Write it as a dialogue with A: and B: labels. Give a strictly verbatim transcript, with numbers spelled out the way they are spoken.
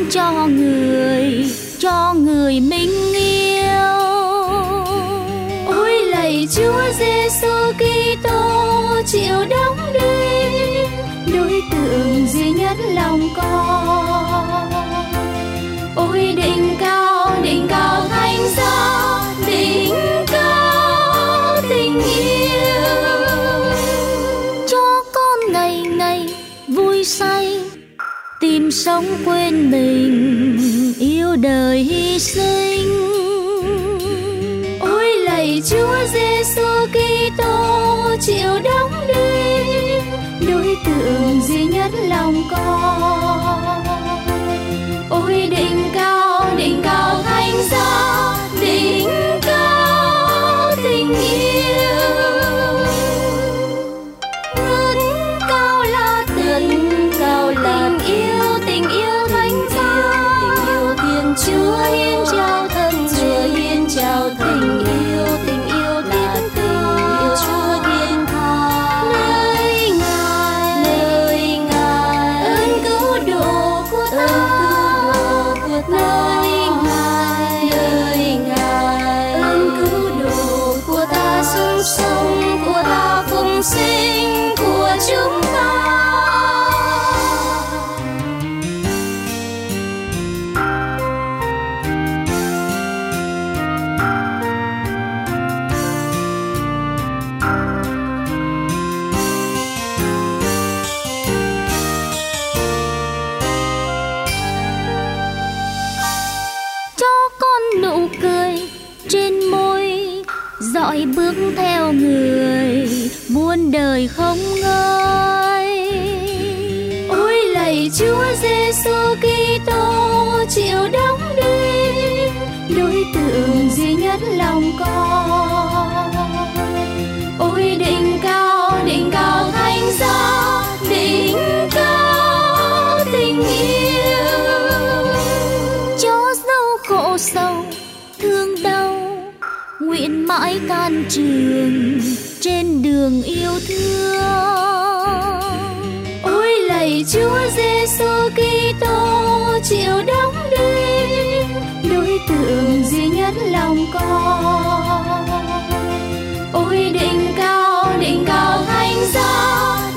A: cho người, cho người mình yêu.
B: Ôi lạy Chúa Giêsu Kitô chịu đóng đinh, đối tượng duy nhất lòng con. Ôi đỉnh cao, đỉnh cao thánh giá, đỉnh cao tình yêu.
A: Cho con ngày ngày vui say, tìm sống quên mình, yêu đời hy sinh.
B: Ôi lạy Chúa Giêsu Kitô chịu đóng đinh, đối tượng duy nhất lòng con. Ôi đỉnh cao, đỉnh cao thánh giá, đỉnh cao tình yêu. Rất cao là tình, cao là tình yêu, tình yêu thánh giá, tình yêu Thiên Chúa hiến trao thân Chúa hiến trao tình yêu, tình yêu là tình yêu Chúa thiên tha. Nơi Ngài, nơi Ngài ơn cứu độ của ta. Nơi Ngài, nơi Ngài ơn cứu độ của ta, sống sống của ta, phụng sinh của chúng ta.
A: Dõi bước theo người, muôn đời không ngơi.
B: Ôi lạy Chúa Giêsu Kitô chịu đóng đinh, đối tượng duy nhất lòng con. Ôi đỉnh cao, đỉnh cao thánh giá, đỉnh cao tình yêu.
A: Cho dấu khổ sầu, thương đau, nguyện mãi can trường trên đường yêu thương.
B: Ôi lạy Chúa Giêsu Kitô chịu đóng đinh, đối tượng duy nhất lòng con. Ôi đỉnh cao, đỉnh cao thánh giá,